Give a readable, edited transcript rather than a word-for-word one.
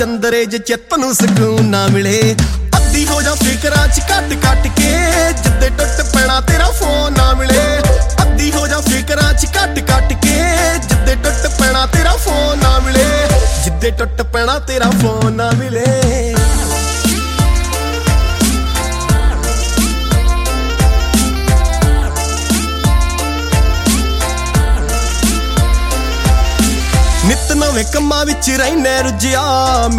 ਚੰਦਰੇ ਜੇ ਚਿੱਤ ਨੂੰ ਸਕੂਨ ਨਾ ਮਿਲੇ ਅੱਧੀ ਹੋ ਜਾ ਫਿਕਰਾਂ ਚ ਕੱਟ ਕੱਟ ਕੇ ਜਿੱਦੇ ਟੁੱਟ ਪੈਣਾ ਤੇਰਾ ਫੋਨ ਨਾ ਮਿਲੇ ਅੱਧੀ ਹੋ ਜਾ ਫਿਕਰਾਂ ਚ ਕੱਟ ਕੱਟ ਕੇ ਜਿੱਦੇ ਟੁੱਟ ਪੈਣਾ ਤੇਰਾ ਫੋਨ ਨਾ ਮਿਲੇ ਜਿੱਦੇ ਟੁੱਟ ਪੈਣਾ ਤੇਰਾ ਫੋਨ ਨਾ ਮਿਲੇ ਨਿਤ ਨਵੇਂ ਕੰਮਾਂ ਵਿੱਚ ਰਹਿਨੇ ਰੁੱਝਿਆ